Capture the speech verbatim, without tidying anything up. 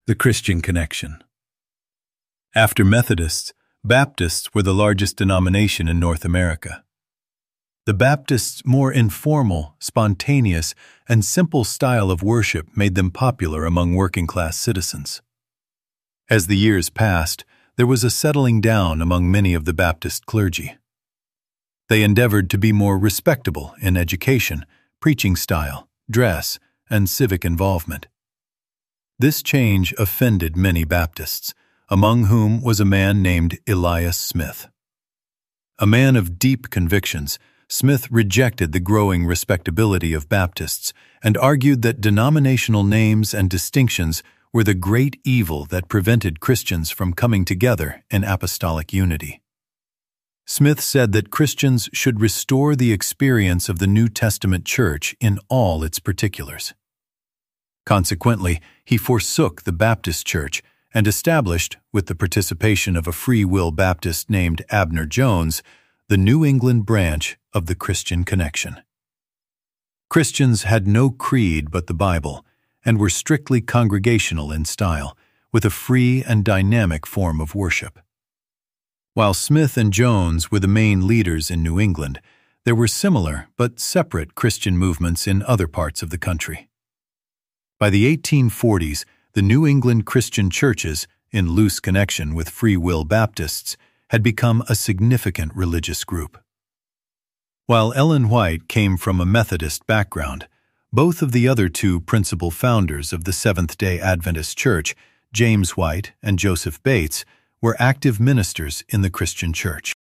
The Christian Connection. After Methodists, Baptists were the largest denomination in North America. The Baptists' more informal, spontaneous, and simple style of worship made them popular among working-class citizens. As the years passed, there was a settling down among many of the Baptist clergy. They endeavored to be more respectable in education, preaching style, dress, and civic involvement. This change offended many Baptists, among whom was a man named Elias Smith. A man of deep convictions, Smith rejected the growing respectability of Baptists and argued that denominational names and distinctions were the great evil that prevented Christians from coming together in apostolic unity. Smith said that Christians should restore the experience of the New Testament church in all its particulars. Consequently, he forsook the Baptist Church and established, with the participation of a free will Baptist named Abner Jones, the New England branch of the Christian Connection. Christians had no creed but the Bible and were strictly congregational in style, with a free and dynamic form of worship. While Smith and Jones were the main leaders in New England, there were similar but separate Christian movements in other parts of the country. By the eighteen forties, the New England Christian churches, in loose connection with Free Will Baptists, had become a significant religious group. While Ellen White came from a Methodist background, both of the other two principal founders of the Seventh-day Adventist Church, James White and Joseph Bates, were active ministers in the Christian church.